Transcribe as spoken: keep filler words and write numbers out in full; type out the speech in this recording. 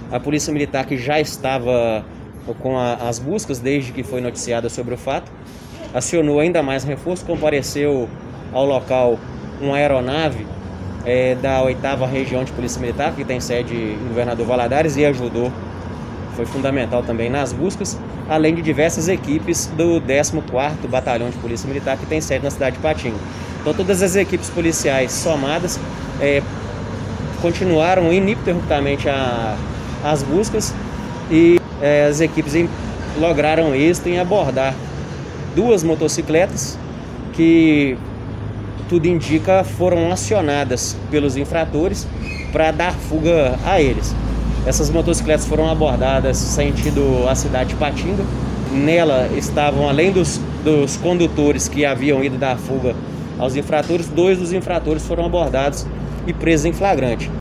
A Polícia Militar, que já estava com a, as buscas desde que foi noticiada sobre o fato, acionou ainda mais reforço, compareceu ao local uma aeronave é, da oitava Região de Polícia Militar, que tem sede em Governador Valadares, e ajudou, foi fundamental também nas buscas, além de diversas equipes do décimo quarto Batalhão de Polícia Militar, que tem sede na cidade de Patinga. Então todas as equipes policiais somadas é, continuaram ininterruptamente a, as buscas e é, as equipes em, lograram êxito em abordar duas motocicletas que, tudo indica, foram acionadas pelos infratores para dar fuga a eles. Essas motocicletas foram abordadas sentido a cidade de Patinga. Nela estavam, além dos, dos condutores que haviam ido dar fuga aos infratores, dois dos infratores foram abordados e presos em flagrante.